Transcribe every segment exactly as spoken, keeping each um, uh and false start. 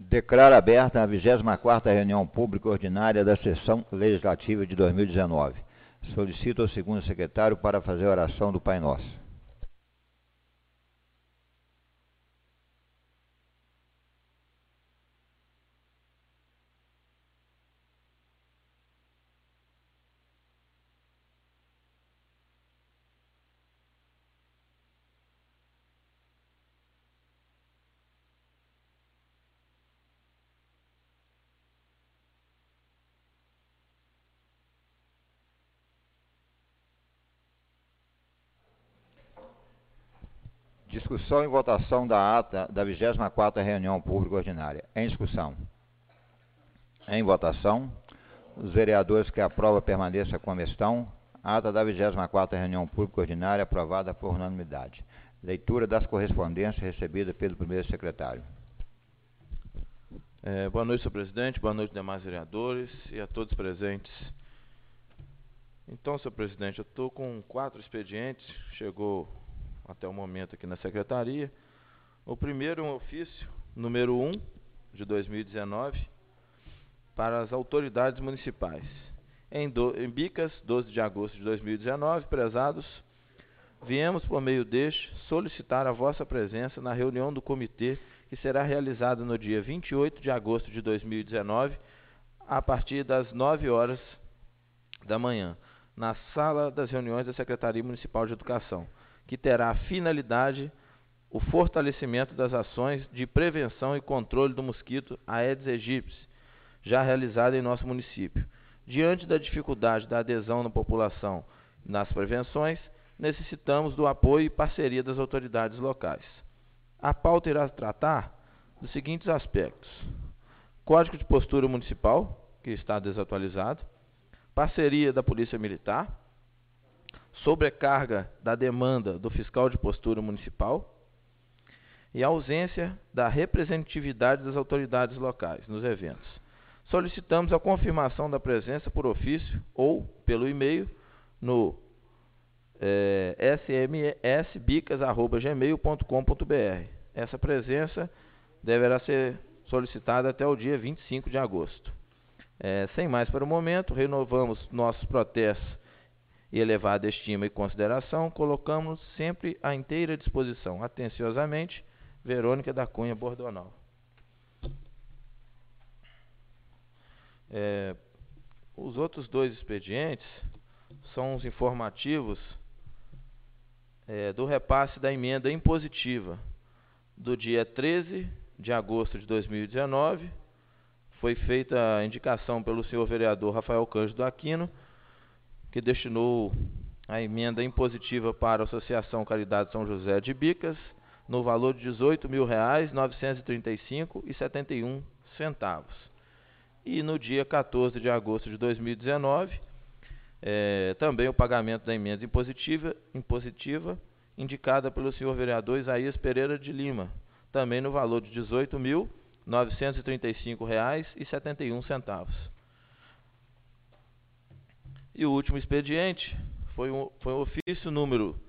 Declaro aberta a vigésima quarta reunião pública ordinária da sessão legislativa de dois mil e dezenove. Solicito ao segundo secretário para fazer a oração do Pai Nosso. Discussão e votação da ata da vigésima quarta reunião pública ordinária. Em discussão. Em votação. Os vereadores que aprovam permaneçam como estão. Ata da vigésima quarta reunião pública ordinária aprovada por unanimidade. Leitura das correspondências recebidas pelo primeiro secretário. É, boa noite, senhor presidente. Boa noite, demais vereadores e a todos presentes. Então, senhor presidente, eu estou com quatro expedientes. Chegou até o momento aqui na secretaria. O primeiro é um ofício, número um, de dois mil e dezenove, para as autoridades municipais. Em, do, em Bicas, doze de agosto de dois mil e dezenove, prezados, viemos por meio deste solicitar a vossa presença na reunião do comitê que será realizada no dia vinte e oito de agosto de dois mil e dezenove, a partir das nove horas da manhã, na sala das reuniões da Secretaria Municipal de Educação, que terá a finalidade o fortalecimento das ações de prevenção e controle do mosquito Aedes aegypti, já realizada em nosso município. Diante da dificuldade da adesão da população nas prevenções, necessitamos do apoio e parceria das autoridades locais. A pauta irá tratar dos seguintes aspectos: Código de Postura Municipal, que está desatualizado, parceria da Polícia Militar, sobrecarga da demanda do fiscal de postura municipal e ausência da representatividade das autoridades locais nos eventos. Solicitamos a confirmação da presença por ofício ou pelo e-mail no é, s m s bicas arroba gmail ponto com ponto b r. Essa presença deverá ser solicitada até o dia vinte e cinco de agosto. É, sem mais para o momento, renovamos nossos protestos e elevada estima e consideração, colocamos sempre à inteira disposição. Atenciosamente, Verônica da Cunha Bordonal. É, os outros dois expedientes são os informativos é, do repasse da emenda impositiva do dia treze de agosto de dois mil e dezenove. Foi feita a indicação pelo senhor vereador Rafael Cândido Aquino, que destinou a emenda impositiva para a Associação Caridade São José de Bicas, no valor de dezoito mil reais, novecentos e trinta e cinco reais e setenta e um centavos. E no dia quatorze de agosto de dois mil e dezenove, é, também o pagamento da emenda impositiva, impositiva indicada pelo senhor vereador Isaías Pereira de Lima, também no valor de dezoito mil novecentos e trinta e cinco reais e setenta e um centavos. E o último expediente foi um, foi um ofício número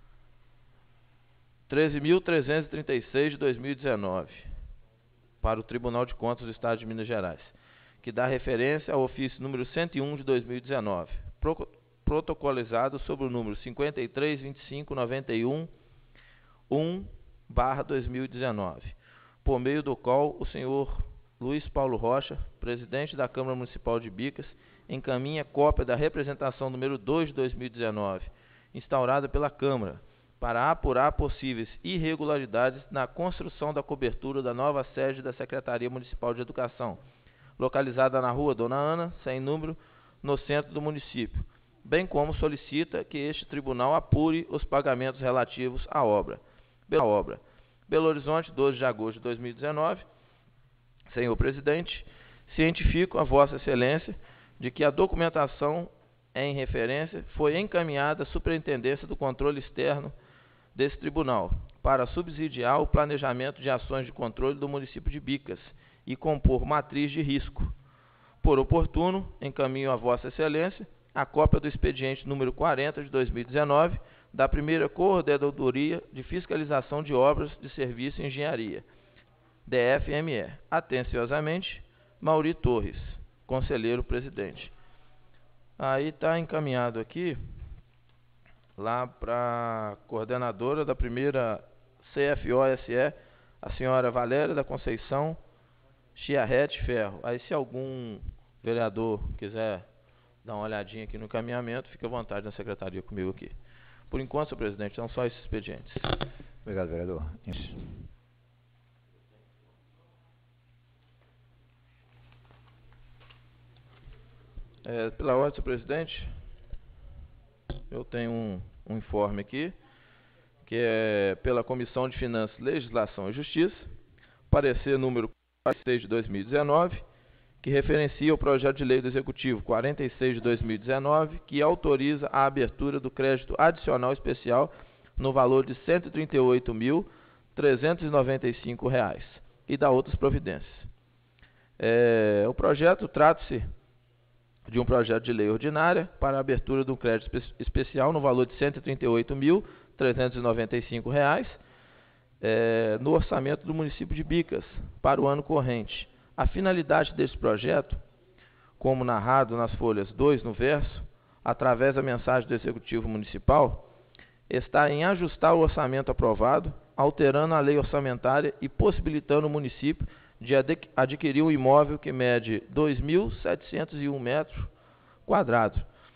treze mil trezentos e trinta e seis de dois mil e dezenove, para o Tribunal de Contas do Estado de Minas Gerais, que dá referência ao ofício número cento e um de dois mil e dezenove, pro, protocolizado sobre o número cinquenta e três, vinte e cinco, noventa e um, um barra dois mil e dezenove, por meio do qual o senhor Luiz Paulo Rocha, presidente da Câmara Municipal de Bicas, encaminha cópia da representação número dois de dois mil e dezenove, instaurada pela Câmara, para apurar possíveis irregularidades na construção da cobertura da nova sede da Secretaria Municipal de Educação, localizada na rua Dona Ana, sem número, no centro do município, bem como solicita que este tribunal apure os pagamentos relativos à obra. Bela obra. Belo Horizonte, doze de agosto de dois mil e dezenove. Senhor presidente, cientifico a Vossa Excelência de que a documentação em referência foi encaminhada à Superintendência do Controle Externo desse tribunal, para subsidiar o planejamento de ações de controle do município de Bicas e compor matriz de risco. Por oportuno, encaminho a Vossa Excelência a cópia do expediente número quarenta de dois mil e dezenove, da primeira Coordenadoria de Fiscalização de Obras de Serviço e Engenharia, D F M E. Atenciosamente, Mauri Torres, conselheiro presidente. Aí está encaminhado aqui, lá para a coordenadora da primeira C F O S E, a senhora Valéria da Conceição Chiarrete Ferro. Aí se algum vereador quiser dar uma olhadinha aqui no encaminhamento, fique à vontade na secretaria comigo aqui. Por enquanto, senhor presidente, são só esses expedientes. Obrigado, vereador. É, pela ordem, senhor presidente, eu tenho um, um informe aqui, que é pela Comissão de Finanças, Legislação e Justiça, parecer número quarenta e seis de dois mil e dezenove, que referencia o projeto de lei do Executivo quarenta e seis de dois mil e dezenove, que autoriza a abertura do crédito adicional especial no valor de cento e trinta e oito mil, trezentos e noventa e cinco reais e da outras providências. É, o projeto trata-se de um projeto de lei ordinária para a abertura de um crédito espe especial no valor de cento e trinta e oito mil, trezentos e noventa e cinco reais é, no orçamento do município de Bicas para o ano corrente. A finalidade desse projeto, como narrado nas folhas dois no verso, através da mensagem do Executivo Municipal, está em ajustar o orçamento aprovado, alterando a lei orçamentária e possibilitando o município de adquirir um imóvel que mede dois mil setecentos e um metros quadrados,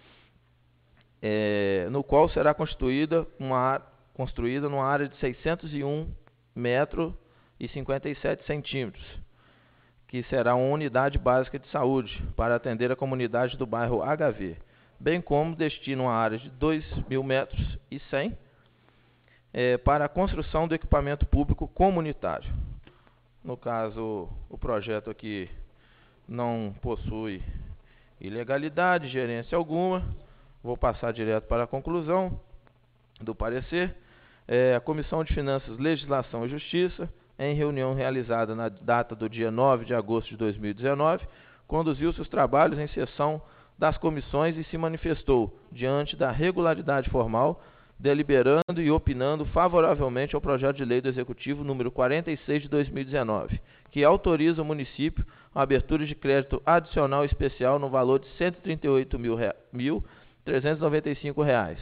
é, no qual será constituída uma, construída numa área de seiscentos e um metros e cinquenta e sete centímetros, que será uma unidade básica de saúde para atender a comunidade do bairro H V, bem como destina uma área de dois mil metros e cem é, para a construção do equipamento público comunitário. No caso, o projeto aqui não possui ilegalidade, gerência alguma. Vou passar direto para a conclusão do parecer. É, a Comissão de Finanças, Legislação e Justiça, em reunião realizada na data do dia nove de agosto de dois mil e dezenove, conduziu seus trabalhos em sessão das comissões e se manifestou diante da regularidade formal, deliberando e opinando favoravelmente ao projeto de lei do Executivo número quarenta e seis de dois mil e dezenove, que autoriza o município a abertura de crédito adicional especial no valor de cento e trinta e oito mil, trezentos e noventa e cinco reais,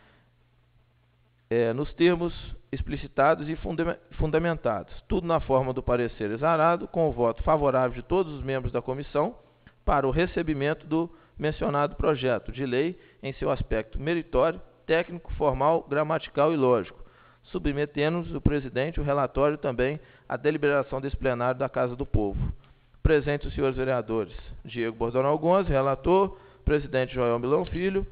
é, nos termos explicitados e fundamentados, tudo na forma do parecer exarado, com o voto favorável de todos os membros da comissão para o recebimento do mencionado projeto de lei em seu aspecto meritório, técnico, formal, gramatical e lógico, submetendo-nos o presidente o relatório também à deliberação desse plenário da Casa do Povo. Presentes os senhores vereadores Diego Bordonal Gonzi, relator, presidente Joel Milão Filho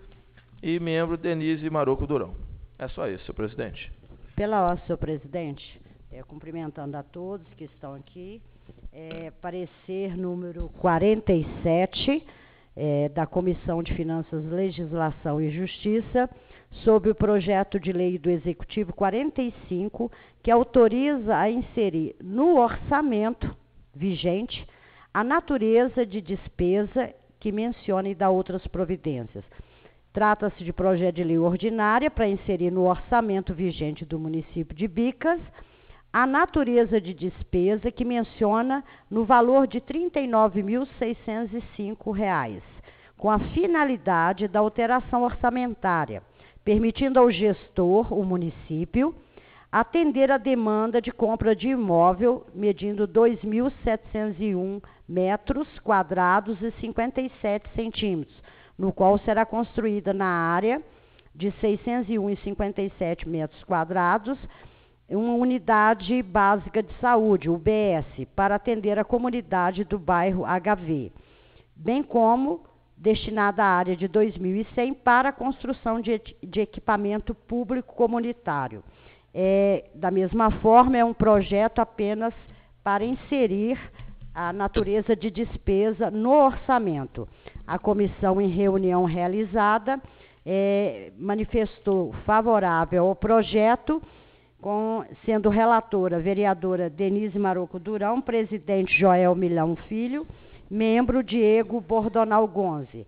e membro Denise Maroco Durão. É só isso, senhor presidente. Pela ordem, senhor presidente, é, cumprimentando a todos que estão aqui, é, parecer número quarenta e sete é, da Comissão de Finanças, Legislação e Justiça, sobre o projeto de lei do Executivo quarenta e cinco, que autoriza a inserir no orçamento vigente a natureza de despesa que menciona e dá outras providências. Trata-se de projeto de lei ordinária para inserir no orçamento vigente do município de Bicas a natureza de despesa que menciona no valor de trinta e nove mil, seiscentos e cinco reais, com a finalidade da alteração orçamentária, permitindo ao gestor, o município, atender a demanda de compra de imóvel medindo dois mil setecentos e um metros quadrados e cinquenta e sete centímetros, no qual será construída na área de seiscentos e um vírgula cinquenta e sete metros quadrados uma unidade básica de saúde, U B S, para atender a comunidade do bairro H V, bem como destinada à área de dois mil e cem para a construção de, de equipamento público comunitário. É, da mesma forma, é um projeto apenas para inserir a natureza de despesa no orçamento. A comissão, em reunião realizada, é, manifestou favorável ao projeto, com, sendo relatora a vereadora Denise Maroco Durão, presidente Joel Milão Filho, membro Diego Bordonal Gonzi.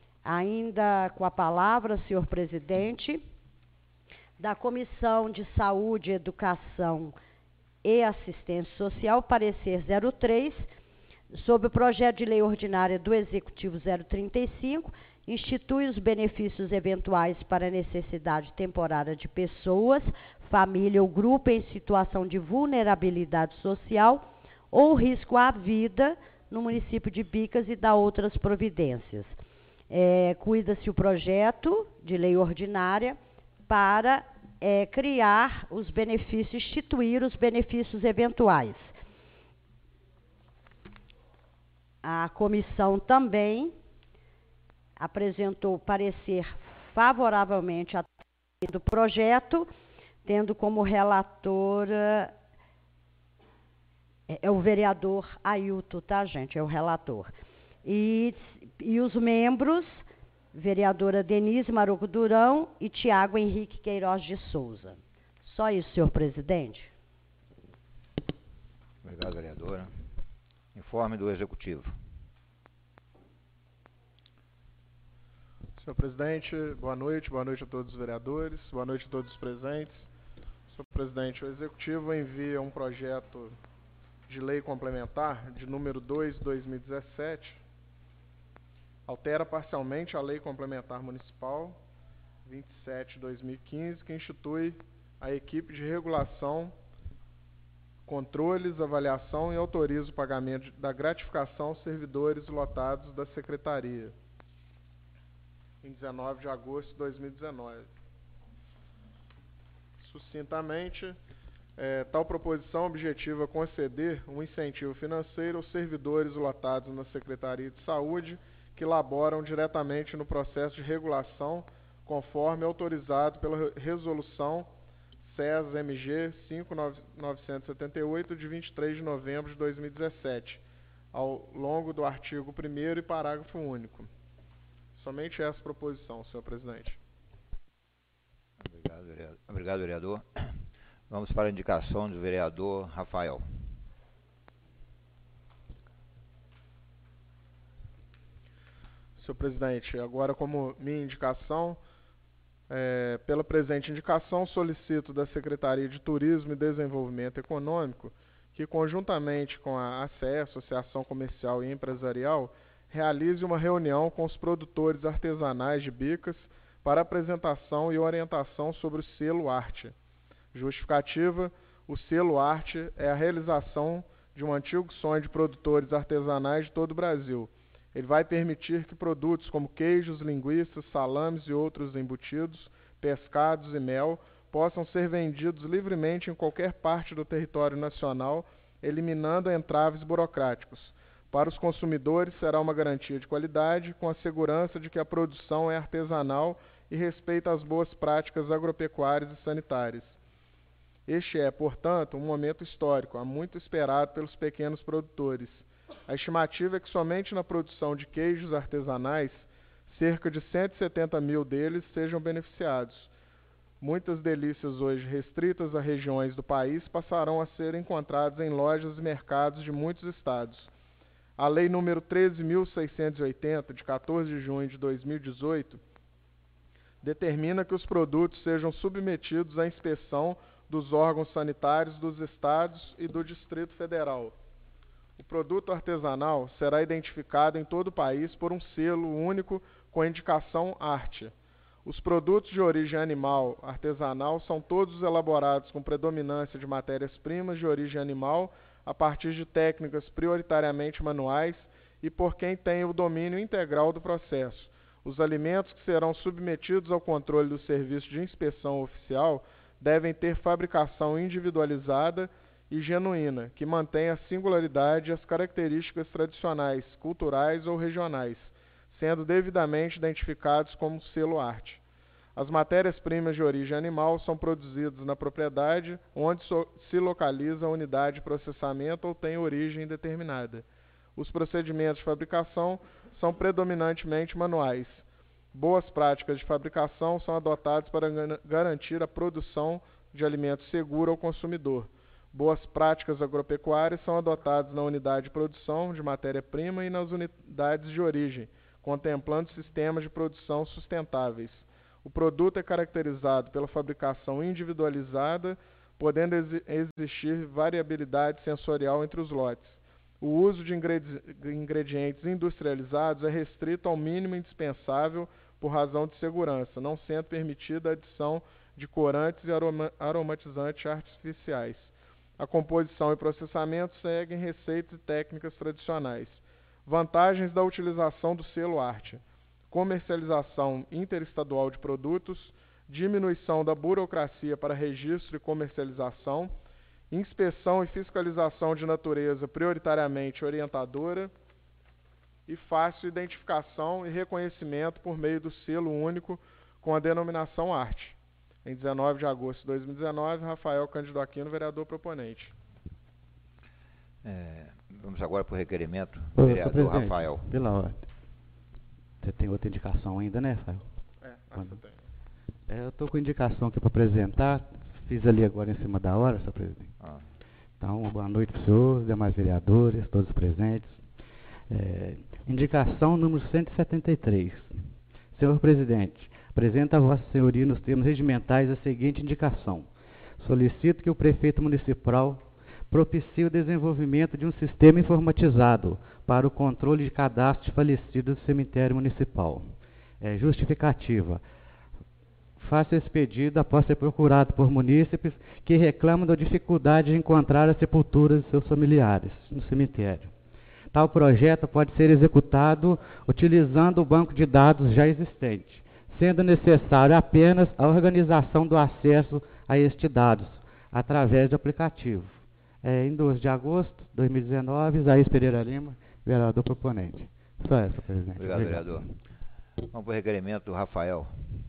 Ainda com a palavra, senhor presidente, da Comissão de Saúde, Educação e Assistência Social, parecer zero três, sobre o projeto de lei ordinária do Executivo zero trinta e cinco, institui os benefícios eventuais para necessidade temporária de pessoas, família ou grupo em situação de vulnerabilidade social ou risco à vida no município de Bicas e dá outras providências. É, cuida-se o projeto de lei ordinária para é, criar os benefícios, instituir os benefícios eventuais. A comissão também apresentou parecer favoravelmente do projeto, tendo como relatora é, é o vereador Ailton, tá, gente? É o relator. E, e os membros, vereadora Denise Maroco Durão e Tiago Henrique Queiroz de Souza. Só isso, senhor presidente. Obrigado, vereadora. Informe do Executivo. Senhor presidente, boa noite, boa noite a todos os vereadores, boa noite a todos os presentes. Senhor presidente, o Executivo envia um projeto de lei complementar de número dois de dois mil e dezessete, altera parcialmente a Lei Complementar Municipal vinte e sete de dois mil e quinze, que institui a equipe de regulação, controles, avaliação e autoriza o pagamento da gratificação aos servidores lotados da Secretaria, em dezenove de agosto de dois mil e dezenove. Sucintamente, é, tal proposição objetiva conceder um incentivo financeiro aos servidores lotados na Secretaria de Saúde que laboram diretamente no processo de regulação, conforme autorizado pela Resolução C E S M G cinco mil novecentos e setenta e oito, de vinte e três de novembro de dois mil e dezessete, ao longo do artigo primeiro e parágrafo único. Somente essa proposição, senhor presidente. Obrigado, vereador. Obrigado, vereador. Vamos para a indicação do vereador Rafael. Senhor presidente, agora como minha indicação, é, pela presente indicação, solicito da Secretaria de Turismo e Desenvolvimento Econômico que, conjuntamente com a A C E, Associação Comercial e Empresarial, realize uma reunião com os produtores artesanais de Bicas para apresentação e orientação sobre o selo Arte. Justificativa: o selo Arte é a realização de um antigo sonho de produtores artesanais de todo o Brasil. Ele vai permitir que produtos como queijos, linguiças, salames e outros embutidos, pescados e mel possam ser vendidos livremente em qualquer parte do território nacional, eliminando entraves burocráticos. Para os consumidores, será uma garantia de qualidade, com a segurança de que a produção é artesanal e respeita as boas práticas agropecuárias e sanitárias. Este é, portanto, um momento histórico, há muito esperado pelos pequenos produtores. A estimativa é que somente na produção de queijos artesanais, cerca de cento e setenta mil deles sejam beneficiados. Muitas delícias hoje restritas a regiões do país passarão a ser encontradas em lojas e mercados de muitos estados. A Lei número treze mil seiscentos e oitenta, de quatorze de junho de dois mil e dezoito, determina que os produtos sejam submetidos à inspeção dos órgãos sanitários dos estados e do Distrito Federal. O produto artesanal será identificado em todo o país por um selo único com a indicação Arte. Os produtos de origem animal artesanal são todos elaborados com predominância de matérias-primas de origem animal, a partir de técnicas prioritariamente manuais e por quem tem o domínio integral do processo. Os alimentos que serão submetidos ao controle do Serviço de Inspeção Oficial devem ter fabricação individualizada e genuína, que mantenha a singularidade e as características tradicionais, culturais ou regionais, sendo devidamente identificados como selo Arte. As matérias-primas de origem animal são produzidas na propriedade onde so se localiza a unidade de processamento ou tem origem determinada. Os procedimentos de fabricação são predominantemente manuais. Boas práticas de fabricação são adotadas para garantir a produção de alimento seguro ao consumidor. Boas práticas agropecuárias são adotadas na unidade de produção de matéria-prima e nas unidades de origem, contemplando sistemas de produção sustentáveis. O produto é caracterizado pela fabricação individualizada podendo exi existir variabilidade sensorial entre os lotes. O uso de ingredi ingredientes industrializados é restrito ao mínimo indispensável por razão de segurança, não sendo permitida a adição de corantes e aroma aromatizantes artificiais. A composição e processamento seguem receitas e técnicas tradicionais. Vantagens da utilização do selo Arte: comercialização interestadual de produtos, diminuição da burocracia para registro e comercialização, inspeção e fiscalização de natureza prioritariamente orientadora e fácil identificação e reconhecimento por meio do selo único com a denominação Arte. Em dezenove de agosto de dois mil e dezenove, Rafael Cândido Aquino, vereador proponente. É, vamos agora para o requerimento, Ô, vereador Rafael. Pela ordem. Você tem outra indicação ainda, né, Rafael? É, essa tem. É, eu estou com indicação aqui para apresentar. Fiz ali agora em cima da hora, senhor presidente. Ah. Então, boa noite para os senhores, demais vereadores, todos presentes. É, indicação número cento e setenta e três. Senhor presidente, apresenta a vossa senhoria nos termos regimentais a seguinte indicação. Solicito que o prefeito municipal propicie o desenvolvimento de um sistema informatizado para o controle de cadastro de falecidos do cemitério municipal. É, justificativa. Faça esse pedido após ser procurado por munícipes que reclamam da dificuldade de encontrar as sepulturas de seus familiares no cemitério. Tal projeto pode ser executado utilizando o banco de dados já existente, sendo necessário apenas a organização do acesso a estes dados, através do aplicativo. É, em doze de agosto de dois mil e dezenove, Isaías Pereira Lima, vereador proponente. Só essa, presidente. Obrigado, Obrigado. vereador. Vamos para o requerimento do Rafael.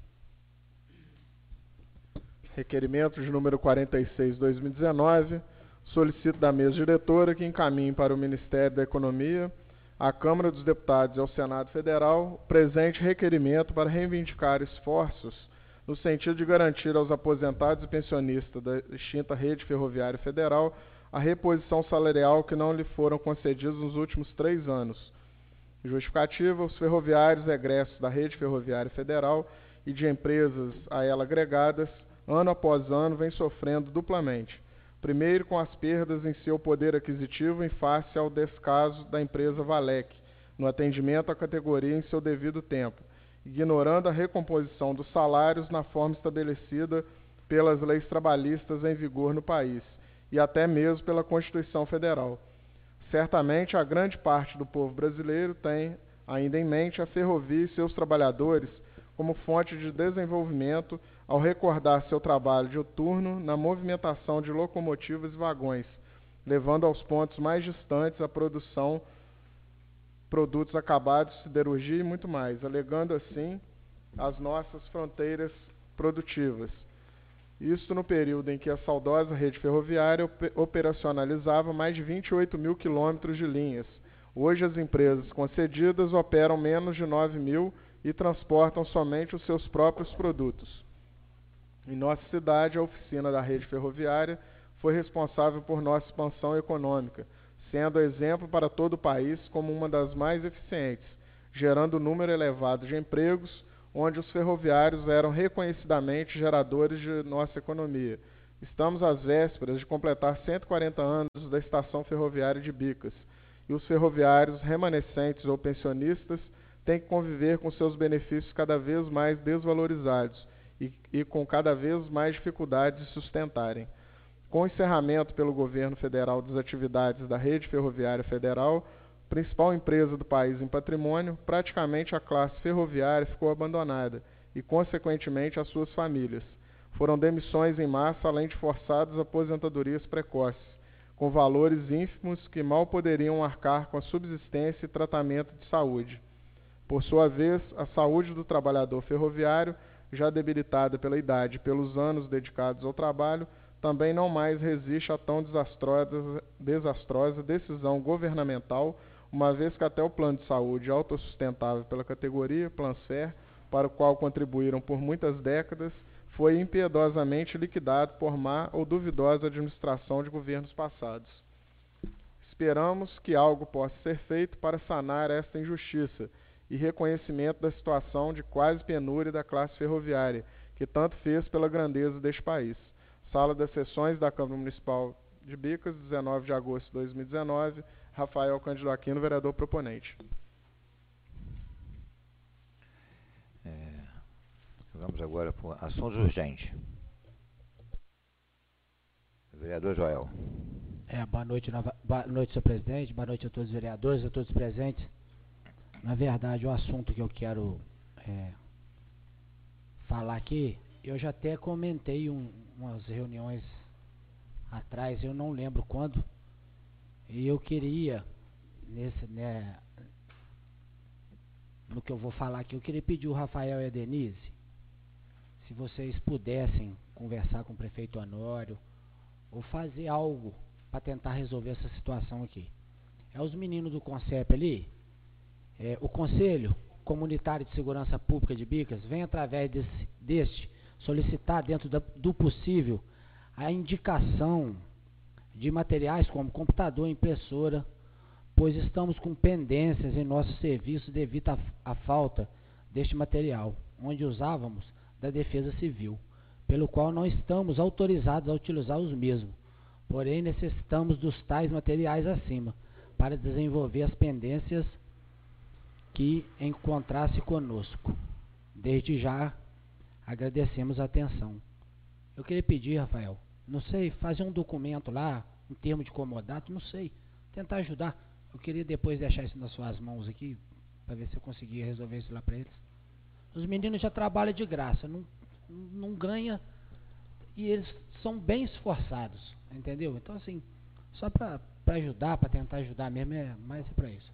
Requerimento de número quarenta e seis, dois mil e dezenove, solicito da mesa diretora que encaminhe para o Ministério da Economia, à Câmara dos Deputados e ao Senado Federal o presente requerimento para reivindicar esforços no sentido de garantir aos aposentados e pensionistas da extinta Rede Ferroviária Federal a reposição salarial que não lhe foram concedidas nos últimos três anos. Justificativa: os ferroviários egressos da Rede Ferroviária Federal e de empresas a ela agregadas, ano após ano, vem sofrendo duplamente. Primeiro, com as perdas em seu poder aquisitivo em face ao descaso da empresa Valec, no atendimento à categoria em seu devido tempo, ignorando a recomposição dos salários na forma estabelecida pelas leis trabalhistas em vigor no país, e até mesmo pela Constituição Federal. Certamente, a grande parte do povo brasileiro tem ainda em mente a ferrovia e seus trabalhadores como fonte de desenvolvimento ao recordar seu trabalho diuturno na movimentação de locomotivas e vagões, levando aos pontos mais distantes a produção, produtos acabados, siderurgia e muito mais, alegando assim as nossas fronteiras produtivas. Isto no período em que a saudosa rede ferroviária operacionalizava mais de vinte e oito mil quilômetros de linhas. Hoje as empresas concedidas operam menos de nove mil e transportam somente os seus próprios produtos. Em nossa cidade, a oficina da rede ferroviária foi responsável por nossa expansão econômica, sendo exemplo para todo o país como uma das mais eficientes, gerando um número elevado de empregos, onde os ferroviários eram reconhecidamente geradores de nossa economia. Estamos às vésperas de completar cento e quarenta anos da estação ferroviária de Bicas, e os ferroviários remanescentes ou pensionistas têm que conviver com seus benefícios cada vez mais desvalorizados e, e com cada vez mais dificuldades de sustentarem. Com o encerramento pelo governo federal das atividades da Rede Ferroviária Federal, principal empresa do país em patrimônio, praticamente a classe ferroviária ficou abandonada e, consequentemente, as suas famílias. Foram demissões em massa, além de forçadas aposentadorias precoces, com valores ínfimos que mal poderiam arcar com a subsistência e tratamento de saúde. Por sua vez, a saúde do trabalhador ferroviário, já debilitada pela idade e pelos anos dedicados ao trabalho, também não mais resiste a tão desastrosa, desastrosa decisão governamental, uma vez que até o plano de saúde autossustentável pela categoria, Plansfer, para o qual contribuíram por muitas décadas, foi impiedosamente liquidado por má ou duvidosa administração de governos passados. Esperamos que algo possa ser feito para sanar esta injustiça e reconhecimento da situação de quase penúria da classe ferroviária, que tanto fez pela grandeza deste país. Sala das Sessões da Câmara Municipal de Bicas, dezenove de agosto de dois mil e dezenove. Rafael Cândido Aquino, vereador proponente. É, vamos agora por assuntos urgentes. Vereador Joel. É, boa noite, nova, boa noite, senhor presidente, boa noite a todos os vereadores, a todos os presentes. Na verdade, o assunto que eu quero é, falar aqui, eu já até comentei um, umas reuniões atrás, eu não lembro quando, e eu queria, nesse, né, no que eu vou falar aqui, eu queria pedir o Rafael e a Denise, se vocês pudessem conversar com o prefeito Honório, ou fazer algo para tentar resolver essa situação aqui. É os meninos do CONCEP ali, é, o Conselho Comunitário de Segurança Pública de Bicas vem através desse, deste solicitar dentro da, do possível a indicação de materiais como computador e impressora, pois estamos com pendências em nosso serviço devido à, à falta deste material, onde usávamos da Defesa Civil, pelo qual não estamos autorizados a utilizar os mesmos. Porém, necessitamos dos tais materiais acima, para desenvolver as pendências que encontrasse conosco. Desde já, agradecemos a atenção. Eu queria pedir, Rafael, não sei, fazer um documento lá, em termos de comodato, não sei, tentar ajudar. Eu queria depois deixar isso nas suas mãos aqui, para ver se eu conseguia resolver isso lá para eles. Os meninos já trabalham de graça, não, não ganha, e eles são bem esforçados, entendeu? Então, assim, só para ajudar, para tentar ajudar mesmo, é mais para isso.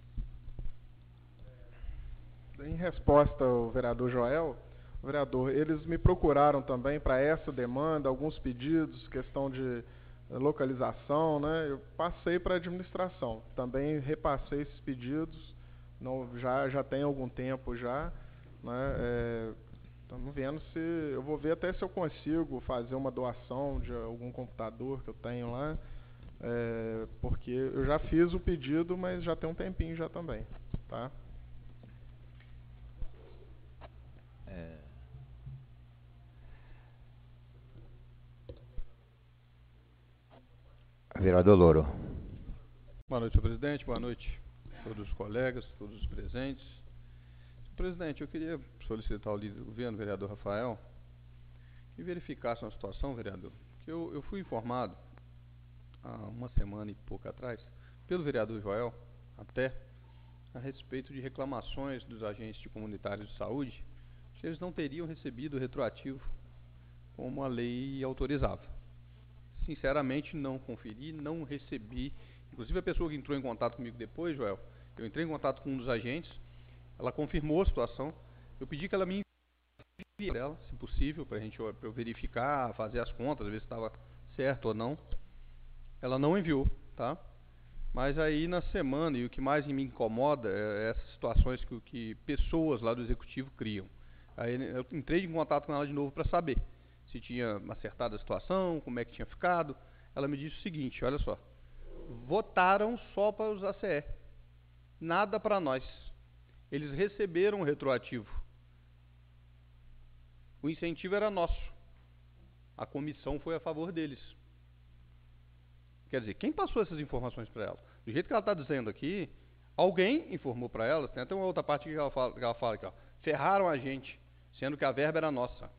Em resposta ao vereador Joel, vereador, eles me procuraram também para essa demanda, alguns pedidos, questão de localização, né? Eu passei para a administração, também repassei esses pedidos, não, já, já tem algum tempo já, né? É, estamos vendo se, eu vou ver até se eu consigo fazer uma doação de algum computador que eu tenho lá, é, porque eu já fiz o pedido, mas já tem um tempinho já também, tá? É... Vereador Louro. Boa noite, senhor presidente. Boa noite a todos os colegas, todos os presentes. Senhor presidente, eu queria solicitar ao líder do governo, vereador Rafael, que verificasse uma situação, vereador, que eu, eu fui informado há uma semana e pouco atrás, pelo vereador Joel, até, a respeito de reclamações dos agentes de comunitários de saúde, que eles não teriam recebido o retroativo como a lei autorizava. Sinceramente, não conferi, não recebi. Inclusive, a pessoa que entrou em contato comigo depois, Joel, eu entrei em contato com um dos agentes, ela confirmou a situação. Eu pedi que ela me enviasse dela, se possível, para a gente pra eu verificar, fazer as contas, ver se estava certo ou não. Ela não enviou, tá? Mas aí na semana, e o que mais me incomoda é essas situações que, que pessoas lá do executivo criam. Aí eu entrei em contato com ela de novo para saber se tinha acertado a situação, como é que tinha ficado. Ela me disse o seguinte, olha só, votaram só para os A C E, nada para nós. Eles receberam o retroativo. O incentivo era nosso. A comissão foi a favor deles. Quer dizer, quem passou essas informações para ela? Do jeito que ela está dizendo aqui, alguém informou para ela, tem até uma outra parte que ela fala, que ela fala aqui, ó, ferraram a gente, sendo que a verba era nossa.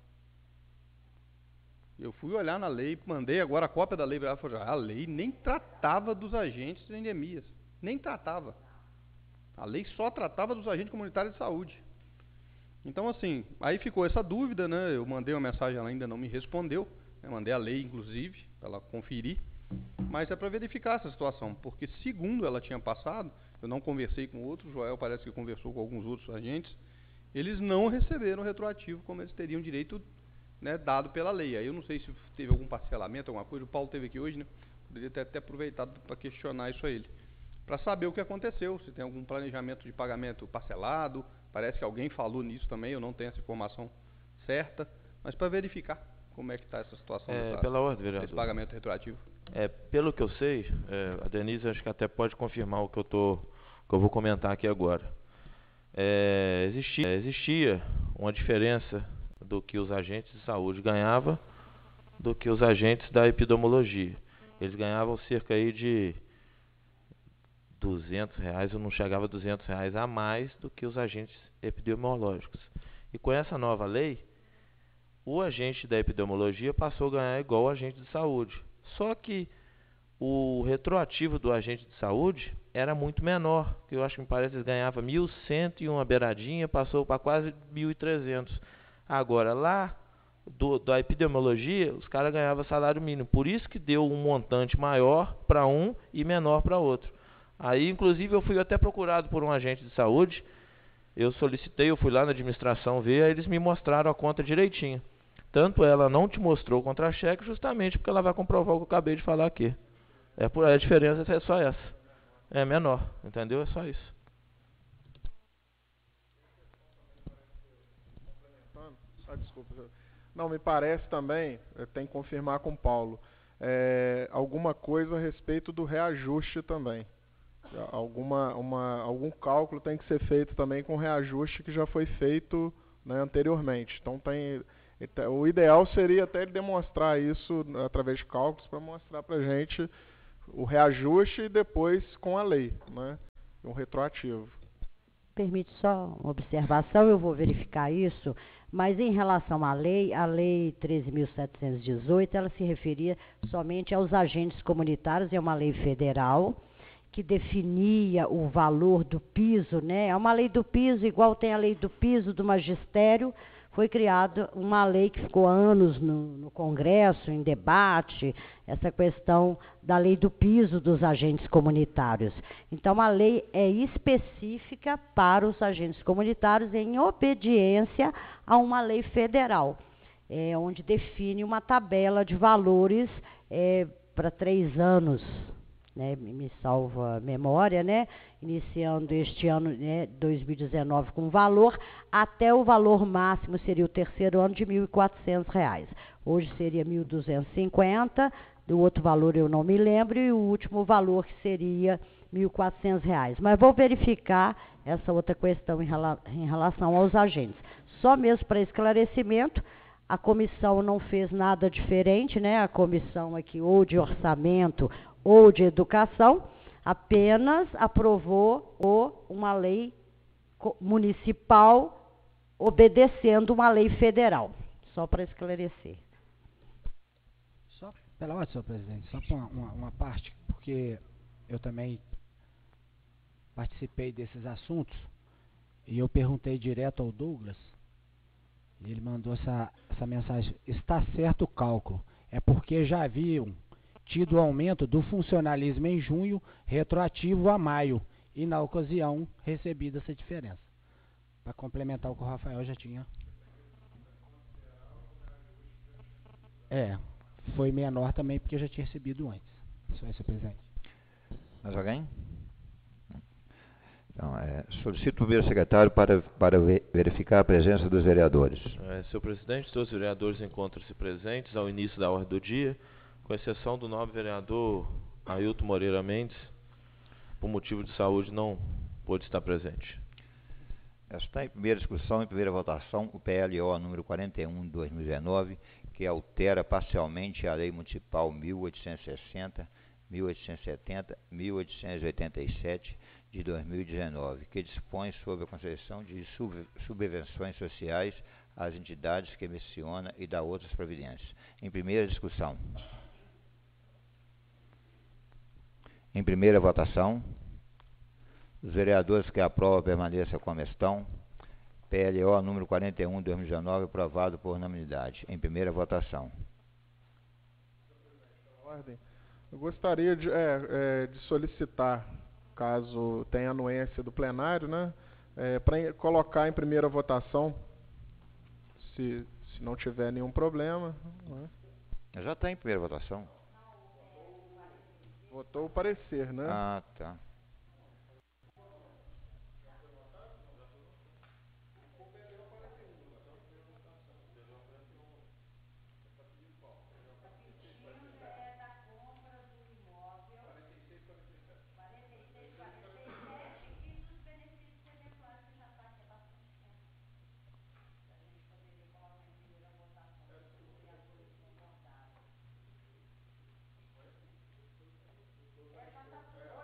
Eu fui olhar na lei, mandei agora a cópia da lei para ela, falei, a lei nem tratava dos agentes de endemias, nem tratava. A lei só tratava dos agentes comunitários de saúde. Então, assim, aí ficou essa dúvida, né? Eu mandei uma mensagem, ela ainda não me respondeu, né? Mandei a lei, inclusive, para ela conferir, mas é para verificar essa situação, porque segundo ela tinha passado, eu não conversei com outros, o Joel parece que conversou com alguns outros agentes, eles não receberam retroativo como eles teriam direito, né, dado pela lei. Aí eu não sei se teve algum parcelamento, alguma coisa, o Paulo teve aqui hoje, né? Poderia ter até aproveitado para questionar isso a ele, para saber o que aconteceu, se tem algum planejamento de pagamento parcelado, parece que alguém falou nisso também, eu não tenho essa informação certa, mas para verificar como é que está essa situação É, dessa, pela ordem, vereador. desse pagamento retroativo. É, pelo que eu sei, é, a Denise acho que até pode confirmar o que eu, tô, que eu vou comentar aqui agora. É, existia, existia uma diferença do que os agentes de saúde ganhavam do que os agentes da epidemiologia. Eles ganhavam cerca aí de duzentos reais, ou não chegava a duzentos reais a mais do que os agentes epidemiológicos. E com essa nova lei, o agente da epidemiologia passou a ganhar igual o agente de saúde. Só que o retroativo do agente de saúde era muito menor, que eu acho que me parece que eles ganhavam mil e cento e uma beiradinha, passou para quase mil e trezentos. Agora, lá do, da epidemiologia, os caras ganhavam salário mínimo. Por isso que deu um montante maior para um e menor para outro. Aí, inclusive, eu fui até procurado por um agente de saúde. Eu solicitei, eu fui lá na administração ver, aí eles me mostraram a conta direitinho. Tanto ela não te mostrou o contra-cheque, justamente porque ela vai comprovar o que eu acabei de falar aqui. É por, a diferença é só essa. É menor, entendeu? É só isso. Ah, desculpa. Não, me parece também, tem que confirmar com o Paulo, é, alguma coisa a respeito do reajuste também. Alguma, uma, algum cálculo tem que ser feito também com o reajuste que já foi feito, né, anteriormente. Então, tem, o ideal seria até ele demonstrar isso através de cálculos para mostrar para a gente o reajuste e depois com a lei, né, um retroativo. Permite só uma observação, eu vou verificar isso, mas em relação à lei, a lei treze mil setecentos e dezoito, ela se referia somente aos agentes comunitários, é uma lei federal, que definia o valor do piso, né? É uma lei do piso, igual tem a lei do piso do magistério, foi criada uma lei que ficou anos no, no Congresso, em debate, essa questão da lei do piso dos agentes comunitários. Então, a lei é específica para os agentes comunitários em obediência a uma lei federal, é, onde define uma tabela de valores é, para três anos, né, me salva a memória, né, iniciando este ano, né, dois mil e dezenove, com valor, até o valor máximo seria o terceiro ano de mil e quatrocentos reais. Hoje seria mil duzentos e cinquenta, do outro valor eu não me lembro, e o último valor que seria mil e quatrocentos reais. Mas vou verificar essa outra questão em, rela em relação aos agentes. Só mesmo para esclarecimento, a comissão não fez nada diferente, né, a comissão aqui ou de orçamento ou de educação, apenas aprovou o, uma lei municipal obedecendo uma lei federal. Só para esclarecer. Só pela ordem, senhor presidente, só para uma, uma, uma parte, porque eu também participei desses assuntos e eu perguntei direto ao Douglas, e ele mandou essa, essa mensagem: está certo o cálculo, é porque já haviam tido o aumento do funcionalismo em junho, retroativo a maio, e na ocasião recebida essa diferença. Para complementar o que o Rafael já tinha. É, foi menor também porque já tinha recebido antes. Só isso, presidente. Mais alguém? Então, é, solicito o primeiro secretário para, para verificar a presença dos vereadores. É, senhor presidente, todos os vereadores encontram-se presentes ao início da ordem do dia, com exceção do nobre vereador Ailton Moreira Mendes, por motivo de saúde não pôde estar presente. Está em primeira discussão, em primeira votação, o P L O número quarenta e um de dois mil e dezenove, que altera parcialmente a Lei Municipal mil oitocentos e sessenta, mil oitocentos e setenta, mil oitocentos e oitenta e sete de dois mil e dezenove, que dispõe sobre a concessão de sub subvenções sociais às entidades que menciona e dá outras providências. Em primeira discussão. Em primeira votação, os vereadores que aprovam permaneçam com a questão. P L O número quarenta e um de dois mil e dezenove, aprovado por unanimidade. Em primeira votação. Eu gostaria de, é, é, de solicitar, caso tenha anuência do plenário, né, é, para colocar em primeira votação, se, se não tiver nenhum problema. Né. Já está em primeira votação. Votou o parecer, né? Ah, tá.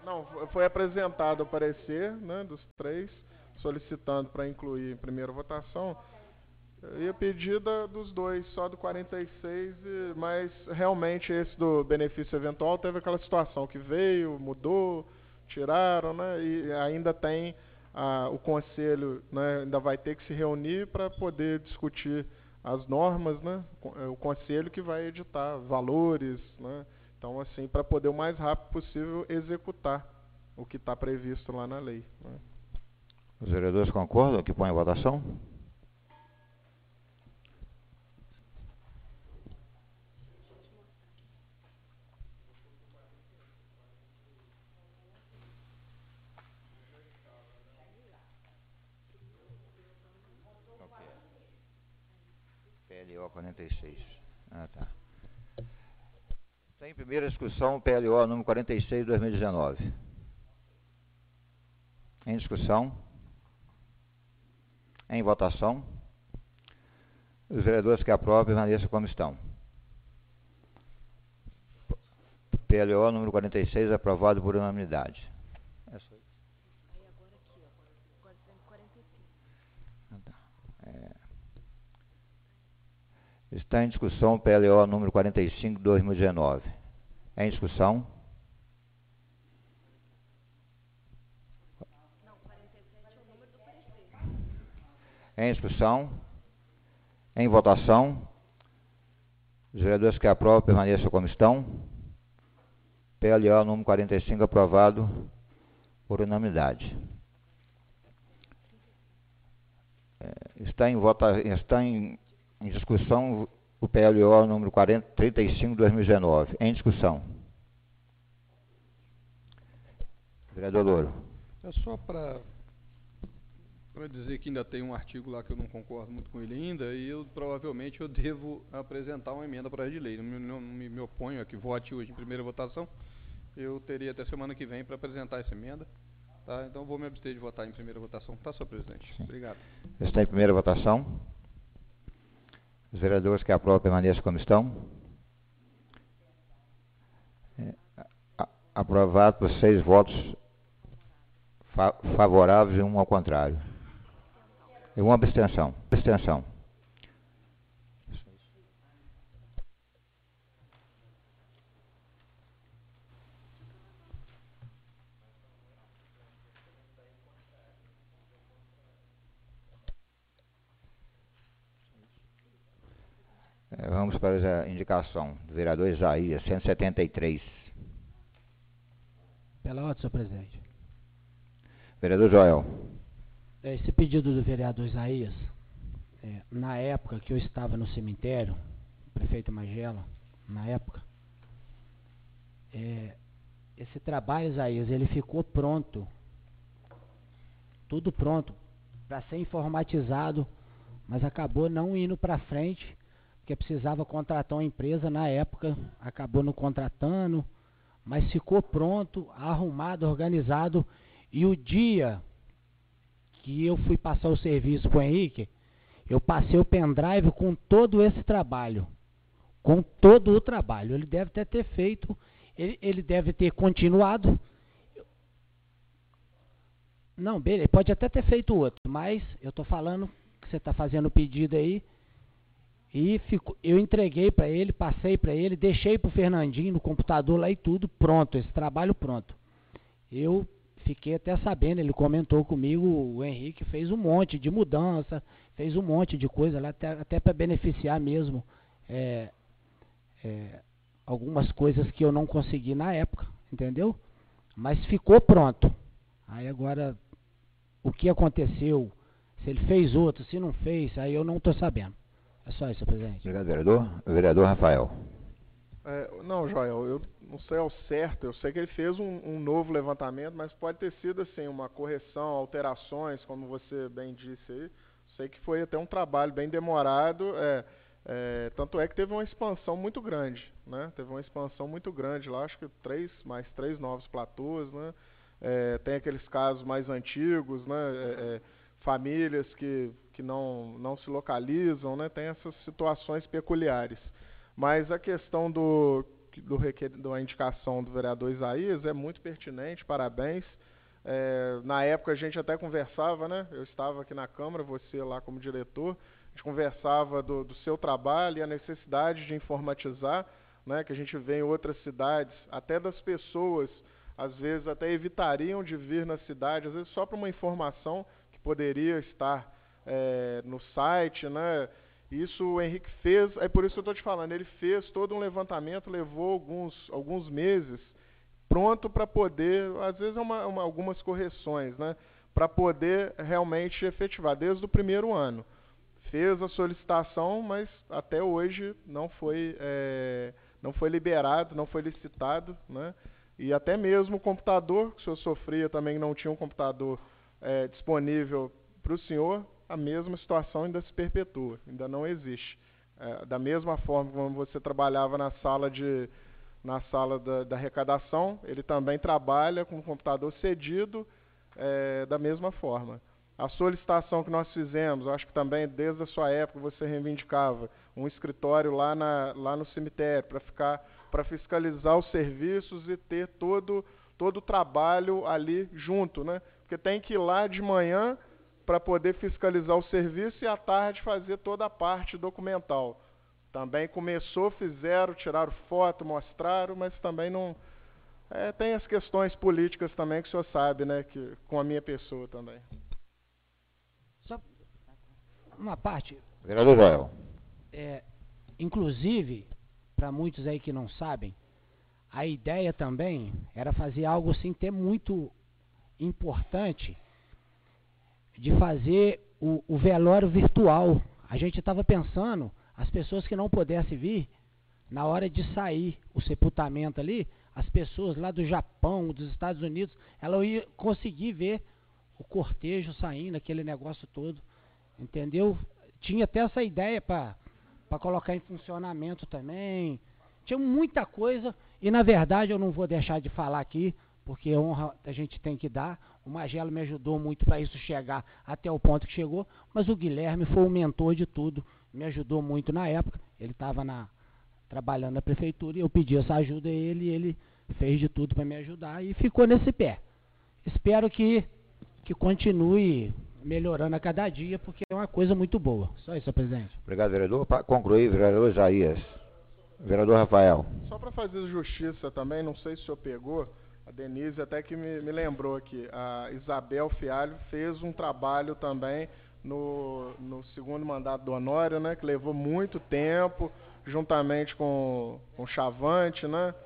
Não, foi apresentado o parecer, né, dos três, solicitando para incluir em primeira votação. Eu ia pedir da, dos dois, só do quarenta e seis, e, mas realmente esse do benefício eventual teve aquela situação que veio, mudou, tiraram, né, e ainda tem a, o conselho, né, ainda vai ter que se reunir para poder discutir as normas, né, o conselho que vai editar valores, né, então assim, para poder o mais rápido possível executar o que está previsto lá na lei, né. Os vereadores concordam que põe em votação? P L O quarenta e seis. Ah, tá. Está em primeira discussão o P L O número quarenta e seis de dois mil e dezenove. Em discussão. Em votação. Os vereadores que aprovam permaneçam como estão. P L O número quarenta e seis aprovado por unanimidade. É só isso. Aí agora aqui, ó. Agora tem quarenta e cinco. Ah, tá. É. Está em discussão o P L O número quarenta e cinco de dois mil e dezenove. Em discussão. Não, quarenta e sete é o número do parecer. Em discussão. Em votação. Os vereadores que aprovam permaneçam como estão. P L O número quarenta e cinco aprovado por unanimidade. É, está em vota, está em, em discussão o P L O número quarenta, trinta e cinco de dois mil e dezenove. Em discussão. Vereador Louro. É só para para dizer que ainda tem um artigo lá que eu não concordo muito com ele ainda, e eu provavelmente eu devo apresentar uma emenda para a de lei. Não, não, não me, me oponho a que vote hoje em primeira votação. Eu teria até semana que vem para apresentar essa emenda. Tá? Então vou me abster de votar em primeira votação. Tá, senhor presidente? Sim. Obrigado. Está em primeira votação. Os vereadores que aprovam permaneçam como estão. É, a, aprovado por seis votos fa favoráveis e um ao contrário. E uma abstenção. Abstenção. É, vamos para a indicação do vereador Isaías, cento e setenta e três. Pela ordem, senhor presidente. Vereador Joel. Esse pedido do vereador Isaías, é, na época que eu estava no cemitério, o prefeito Magela, na época, é, esse trabalho, Isaías, ele ficou pronto, tudo pronto, para ser informatizado, mas acabou não indo para frente, porque precisava contratar uma empresa na época, acabou não contratando, mas ficou pronto, arrumado, organizado, e o dia que eu fui passar o serviço para o Henrique, eu passei o pendrive com todo esse trabalho, com todo o trabalho. Ele deve ter, ter feito, ele, ele deve ter continuado. Não, beleza, pode até ter feito outro, mas eu estou falando que você está fazendo o pedido aí, e fico, eu entreguei para ele, passei para ele, deixei para o Fernandinho no computador lá e tudo, pronto, esse trabalho pronto. Eu fiquei até sabendo, ele comentou comigo, o Henrique fez um monte de mudança, fez um monte de coisa lá, até, até para beneficiar mesmo é, é, algumas coisas que eu não consegui na época, entendeu? Mas ficou pronto. Aí agora, o que aconteceu, se ele fez outro, se não fez, aí eu não estou sabendo. É só isso, presidente. Obrigado, vereador. Vereador Rafael. É, não, Joel, eu não sei ao certo, eu sei que ele fez um, um novo levantamento, mas pode ter sido assim, uma correção, alterações, como você bem disse aí. Sei que foi até um trabalho bem demorado, é, é, tanto é que teve uma expansão muito grande, né? Teve uma expansão muito grande lá, acho que três, mais três novos platôs, né? É, tem aqueles casos mais antigos, né? É, é, famílias que, que não, não se localizam, né? Tem essas situações peculiares. Mas a questão do do requer, da indicação do vereador Isaías é muito pertinente, parabéns. É, na época a gente até conversava, né? Eu estava aqui na Câmara, você lá como diretor, a gente conversava do, do seu trabalho e a necessidade de informatizar, né? Que a gente vê em outras cidades, até das pessoas, às vezes até evitariam de vir na cidade, às vezes só para uma informação que poderia estar é, no site, né? Isso o Henrique fez, é por isso que eu estou te falando, ele fez todo um levantamento, levou alguns, alguns meses, pronto para poder, às vezes é uma, uma, algumas correções, né, para poder realmente efetivar, desde o primeiro ano. Fez a solicitação, mas até hoje não foi, é, não foi liberado, não foi licitado, né, e até mesmo o computador, que o senhor sofria também, não tinha um computador é, disponível para o senhor, a mesma situação ainda se perpetua, ainda não existe. É, da mesma forma como você trabalhava na sala de na sala da, da arrecadação, ele também trabalha com o computador cedido é, da mesma forma. A solicitação que nós fizemos, acho que também desde a sua época você reivindicava um escritório lá, na, lá no cemitério para ficar para fiscalizar os serviços e ter todo, todo o trabalho ali junto, né? Porque tem que ir lá de manhã para poder fiscalizar o serviço e à tarde fazer toda a parte documental. Também começou, fizeram, tiraram foto, mostraram, mas também não... É, tem as questões políticas também que o senhor sabe, né, que, com a minha pessoa também. Só uma parte... Vereador Joel. É, inclusive, para muitos aí que não sabem, a ideia também era fazer algo assim, ter muito importante, de fazer o, o velório virtual. A gente estava pensando, as pessoas que não pudessem vir, na hora de sair o sepultamento ali, as pessoas lá do Japão, dos Estados Unidos, elas iam conseguir ver o cortejo saindo, aquele negócio todo, entendeu? Tinha até essa ideia para para colocar em funcionamento também. Tinha muita coisa, e na verdade eu não vou deixar de falar aqui, porque honra a gente tem que dar. O Magelo me ajudou muito para isso chegar até o ponto que chegou, mas o Guilherme foi o mentor de tudo, me ajudou muito na época. Ele estava na, trabalhando na prefeitura e eu pedi essa ajuda a ele, e ele fez de tudo para me ajudar e ficou nesse pé. Espero que, que continue melhorando a cada dia, porque é uma coisa muito boa. Só isso, senhor presidente. Obrigado, vereador. Para concluir, vereador Isaías. Vereador Rafael. Só para fazer justiça também, não sei se o senhor pegou, a Denise até que me, me lembrou aqui, a Isabel Fialho fez um trabalho também no, no segundo mandato do Honório, né, que levou muito tempo, juntamente com, com o Chavante, né.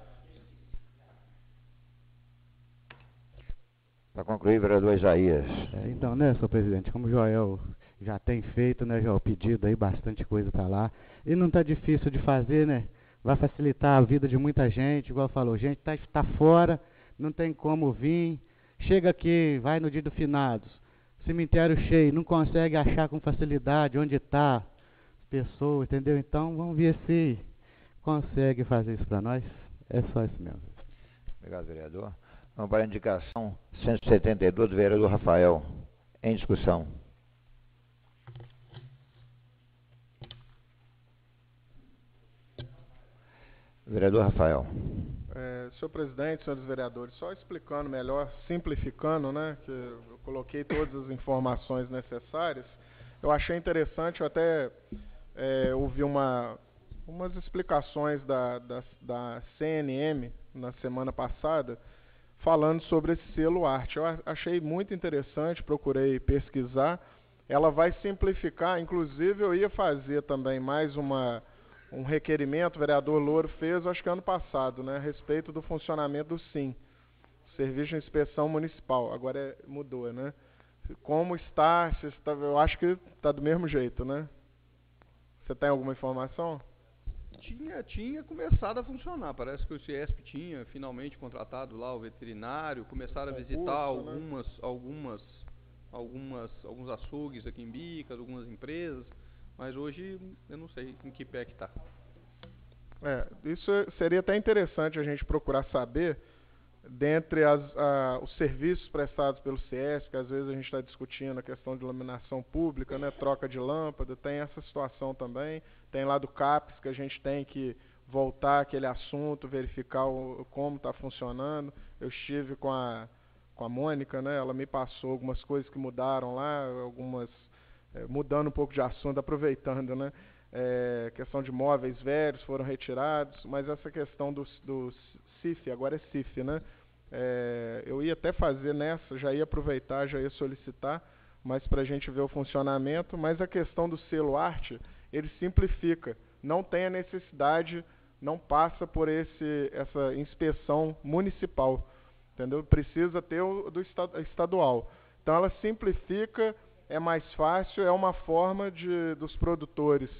Para concluir, vereador Isaías. É, então, né, senhor presidente, como o Joel já tem feito, né, Joel, pedido aí, bastante coisa para lá, e não está difícil de fazer, né, vai facilitar a vida de muita gente, igual falou, gente está tá fora, não tem como vir, chega aqui, vai no dia do finados, cemitério cheio, não consegue achar com facilidade onde está pessoa, entendeu? Então vamos ver se consegue fazer isso para nós. É só isso mesmo. Obrigado, vereador. Vamos para a indicação cento e setenta e dois do vereador Rafael. Em discussão. Vereador Rafael. É, senhor presidente, senhores vereadores, só explicando melhor, simplificando, né, que eu coloquei todas as informações necessárias. Eu achei interessante, eu até é, ouvi uma, umas explicações da, da, da C N M na semana passada, falando sobre esse selo arte. Eu achei muito interessante, procurei pesquisar. Ela vai simplificar, inclusive eu ia fazer também mais uma... um requerimento, o vereador Louro fez, acho que ano passado, né, a respeito do funcionamento do SIM, Serviço de Inspeção Municipal. Agora é, mudou, né? Como está, se está, eu acho que está do mesmo jeito, né? Você tem alguma informação? Tinha, tinha começado a funcionar, parece que o CIESP tinha finalmente contratado lá o veterinário, começaram a visitar Concurso, algumas, né? algumas, algumas, alguns açougues aqui em Bicas, algumas empresas. Mas hoje eu não sei em que pé que está. É, isso seria até interessante a gente procurar saber, dentre as, a, os serviços prestados pelo CIESP, que às vezes a gente está discutindo a questão de iluminação pública, né, troca de lâmpada, tem essa situação também. Tem lá do CAPES, que a gente tem que voltar aquele assunto, verificar o, como está funcionando. Eu estive com a, com a Mônica, né, ela me passou algumas coisas que mudaram lá, algumas, é, mudando um pouco de assunto, aproveitando, né, é, questão de móveis velhos foram retirados, mas essa questão do, do C I F, agora é C I F, né, é, eu ia até fazer nessa, já ia aproveitar, já ia solicitar, mas para a gente ver o funcionamento, mas a questão do selo arte, ele simplifica, não tem a necessidade, não passa por esse, essa inspeção municipal, entendeu? Precisa ter o do estadual. Então ela simplifica, é mais fácil, é uma forma de, dos produtores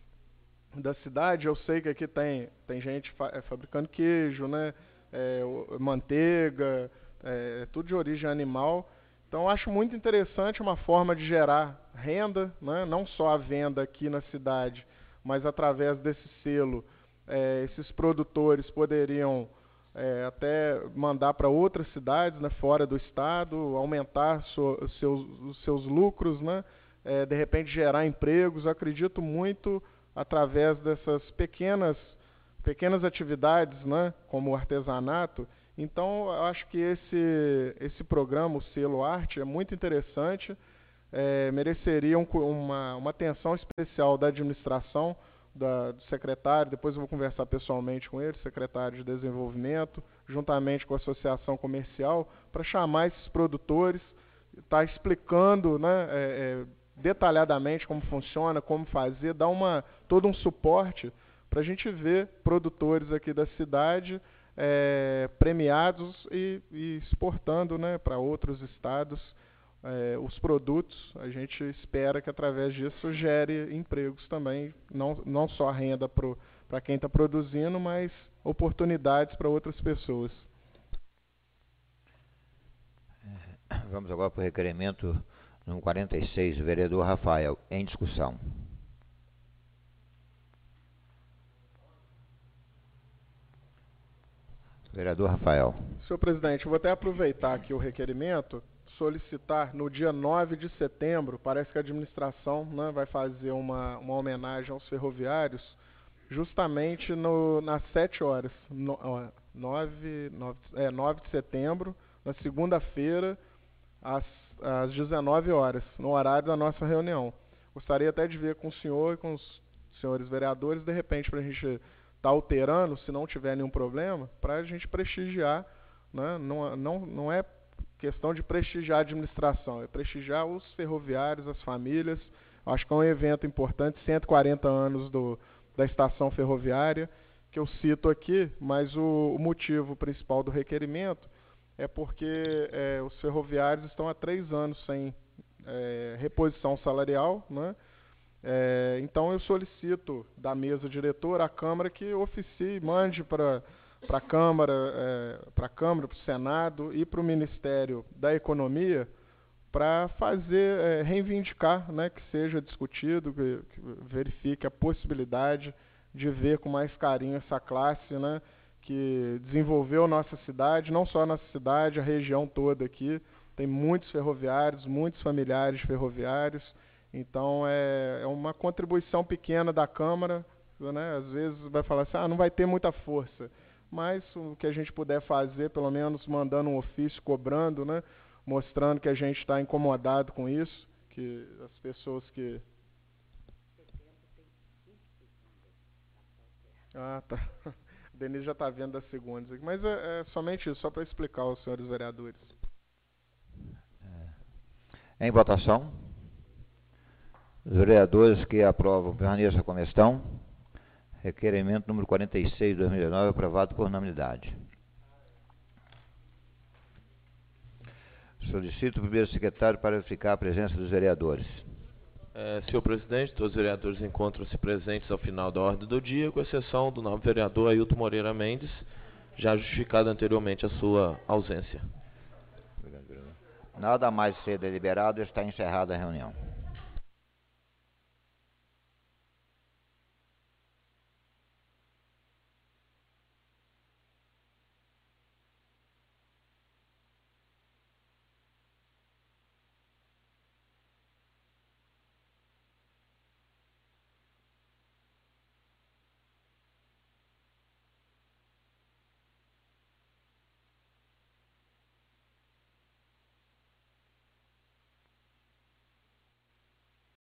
da cidade. Eu sei que aqui tem, tem gente fa fabricando queijo, né? É, manteiga, é, tudo de origem animal. Então eu acho muito interessante, uma forma de gerar renda, né? Não só a venda aqui na cidade, mas através desse selo, é, esses produtores poderiam é, até mandar para outras cidades, né, fora do estado, aumentar so, os, seus, os seus lucros, né, é, de repente gerar empregos. Eu acredito muito através dessas pequenas, pequenas atividades, né, como o artesanato. Então, eu acho que esse, esse programa, o Selo Arte, é muito interessante, é, mereceria um, uma, uma atenção especial da administração, da, do secretário. Depois eu vou conversar pessoalmente com ele, secretário de Desenvolvimento, juntamente com a Associação Comercial, para chamar esses produtores, estar tá explicando, né, é, é, detalhadamente como funciona, como fazer, dar uma, todo um suporte para a gente ver produtores aqui da cidade É, premiados e, e exportando, né, para outros estados é, os produtos. A gente espera que através disso gere empregos também, não, não só renda para quem está produzindo, mas oportunidades para outras pessoas. Vamos agora para o requerimento número quarenta e seis, do vereador Rafael, em discussão. Vereador Rafael. Senhor presidente, eu vou até aproveitar aqui o requerimento, solicitar no dia nove de setembro, parece que a administração, né, vai fazer uma, uma homenagem aos ferroviários, justamente no, nas sete horas, no, nove, nove, é, nove de setembro, na segunda-feira, às, às dezenove horas, no horário da nossa reunião. Gostaria até de ver com o senhor e com os senhores vereadores, de repente, para a gente está alterando, se não tiver nenhum problema, para a gente prestigiar, né? não, não, não é questão de prestigiar a administração, é prestigiar os ferroviários, as famílias. Acho que é um evento importante, cento e quarenta anos do, da estação ferroviária, que eu cito aqui, mas o, o motivo principal do requerimento é porque é, os ferroviários estão há três anos sem é, reposição salarial, né? É, então eu solicito da mesa diretora à Câmara que oficie, mande para a Câmara, é, para a Câmara, para o Senado e para o Ministério da Economia para fazer, é, reivindicar, né, que seja discutido, que, que verifique a possibilidade de ver com mais carinho essa classe, né, que desenvolveu nossa cidade, não só a nossa cidade, a região toda aqui. Tem muitos ferroviários, muitos familiares ferroviários. Então, é, é uma contribuição pequena da Câmara, né? Às vezes vai falar assim, ah, não vai ter muita força. Mas o que a gente puder fazer, pelo menos mandando um ofício, cobrando, né? Mostrando que a gente está incomodado com isso, que as pessoas que... Ah, tá. A Denise já está vendo das segundas aqui. Mas é, é somente isso, só para explicar aos senhores vereadores. Em votação. Os vereadores que aprovam permaneçam com a questão. Requerimento número quarenta e seis de dois mil e dezenove, aprovado por unanimidade. Solicito o primeiro secretário para verificar a presença dos vereadores. É, senhor presidente, todos os vereadores encontram-se presentes ao final da ordem do dia, com exceção do novo vereador Ailton Moreira Mendes, já justificado anteriormente a sua ausência. Nada mais ser deliberado, está encerrada a reunião.